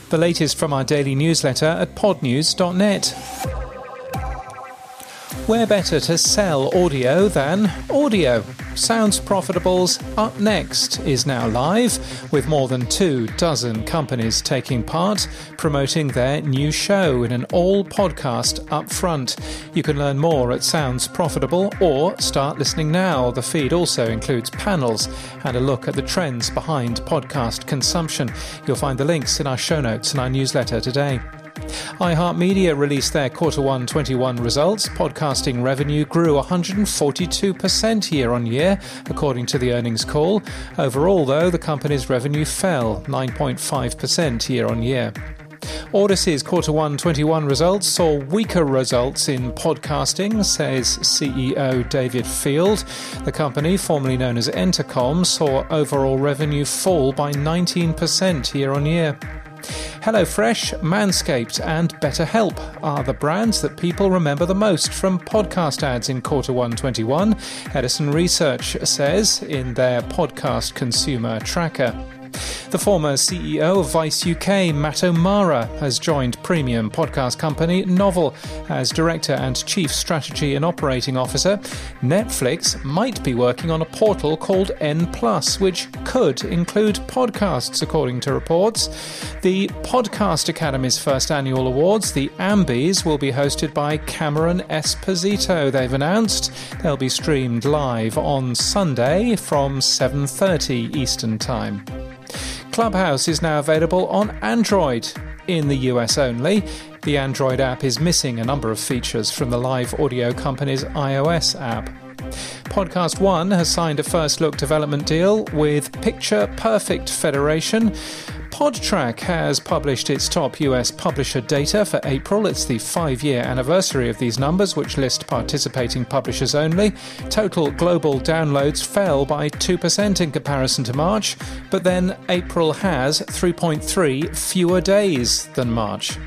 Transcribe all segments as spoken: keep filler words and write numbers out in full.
The latest from our daily newsletter at podnews dot net. Where better to sell audio than audio? Sounds Profitable's Up Next is now live, with more than two dozen companies taking part, promoting their new show in an all-podcast up front. You can learn more at Sounds Profitable or start listening now. The feed also includes panels and a look at the trends behind podcast consumption. You'll find the links in our show notes and our newsletter today. iHeartMedia released their quarter one twenty-one results. Podcasting revenue grew one hundred forty-two percent year-on-year, according to the earnings call. Overall, though, the company's revenue fell nine point five percent year-on-year. Odyssey's quarter one twenty-one results saw weaker results in podcasting, says C E O David Field. The company, formerly known as Entercom, saw overall revenue fall by nineteen percent year-on-year. HelloFresh, Manscaped and BetterHelp are the brands that people remember the most from podcast ads in quarter one twenty-one, Edison Research says in their podcast consumer tracker. The former C E O of Vice U K, Matt O'Mara, has joined premium podcast company Novel as Director and Chief Strategy and Operating Officer. Netflix might be working on a portal called N plus, which could include podcasts, according to reports. The Podcast Academy's first annual awards, the Ambies, will be hosted by Cameron Esposito. They've announced they'll be streamed live on Sunday from seven thirty Eastern Time. Clubhouse is now available on Android, in the U S only. The Android app is missing a number of features from the live audio company's iOS app. Podcast One has signed a first-look development deal with Picture Perfect Federation. Podtrac has published its top U S publisher data for April. It's the five-year anniversary of these numbers, which list participating publishers only. Total global downloads fell by two percent in comparison to March, but then April has three point three fewer days than March.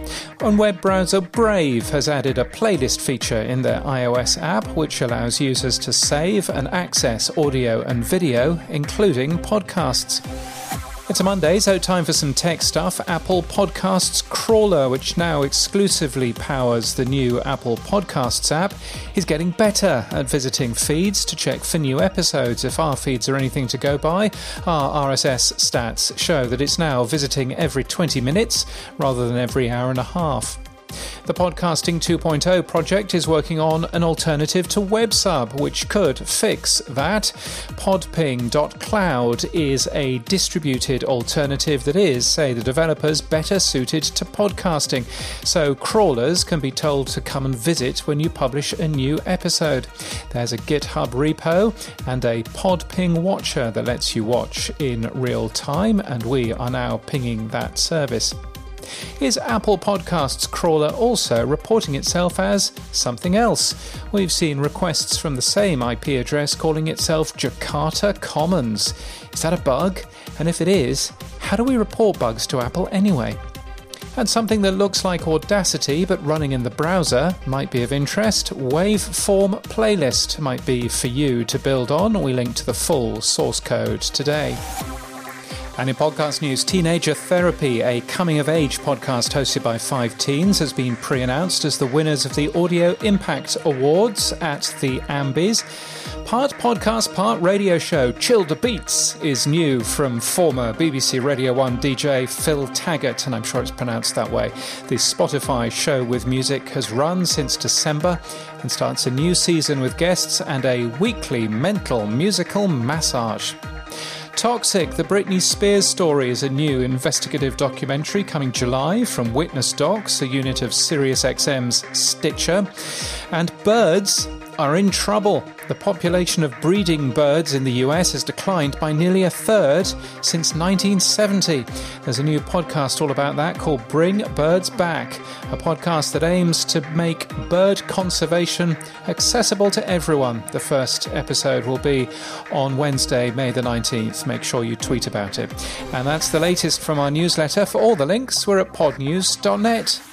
On web browser, Brave has added a playlist feature in their iOS app, which allows users to save and access audio and video, including podcasts. It's a Monday, so time for some tech stuff. Apple Podcasts Crawler, which now exclusively powers the new Apple Podcasts app, is getting better at visiting feeds to check for new episodes. If our feeds are anything to go by, our R S S stats show that it's now visiting every twenty minutes rather than every hour and a half. The Podcasting two point oh project is working on an alternative to WebSub, which could fix that. Podping dot cloud is a distributed alternative that is, say the developers, better suited to podcasting, so crawlers can be told to come and visit when you publish a new episode. There's a GitHub repo and a Podping watcher that lets you watch in real time, and we are now pinging that service. Is Apple Podcasts Crawler also reporting itself as something else? We've seen requests from the same I P address calling itself Jakarta Commons. Is that a bug? And if it is, how do we report bugs to Apple anyway? And something that looks like Audacity but running in the browser might be of interest. Waveform Playlist might be for you to build on. We link to the full source code today. And in podcast news, Teenager Therapy, a coming-of-age podcast hosted by five teens, has been pre-announced as the winners of the Audio Impact Awards at the Ambies. Part podcast, part radio show, Chill the Beats is new from former B B C Radio one D J Phil Taggart, and I'm sure it's pronounced that way. The Spotify show with music has run since December and starts a new season with guests and a weekly mental musical massage. Toxic, the Britney Spears story, is a new investigative documentary coming July from Witness Docs, a unit of SiriusXM's Stitcher. And birds are in trouble. The population of breeding birds in the U S has declined by nearly a third since nineteen seventy. There's a new podcast all about that called Bring Birds Back, a podcast that aims to make bird conservation accessible to everyone. The first episode will be on Wednesday, May the nineteenth. Make sure you tweet about it. And that's the latest from our newsletter. For all the links, we're at podnews dot net.